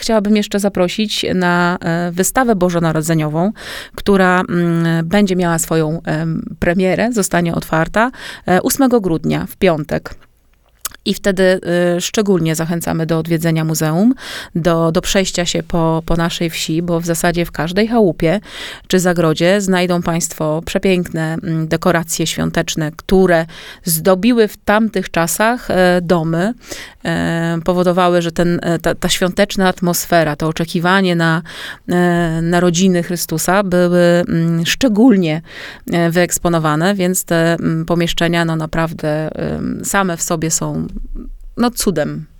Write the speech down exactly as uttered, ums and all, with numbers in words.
Chciałabym jeszcze zaprosić na wystawę bożonarodzeniową, która będzie miała swoją premierę, zostanie otwarta ósmego grudnia, w piątek. I wtedy y, szczególnie zachęcamy do odwiedzenia muzeum, do, do przejścia się po, po naszej wsi, bo w zasadzie w każdej chałupie czy zagrodzie znajdą państwo przepiękne y, dekoracje świąteczne, które zdobiły w tamtych czasach y, domy, y, powodowały, że ten, ta, ta świąteczna atmosfera, to oczekiwanie na y, narodziny Chrystusa były y, szczególnie y, wyeksponowane, więc te y, pomieszczenia no naprawdę y, same w sobie są no cudem.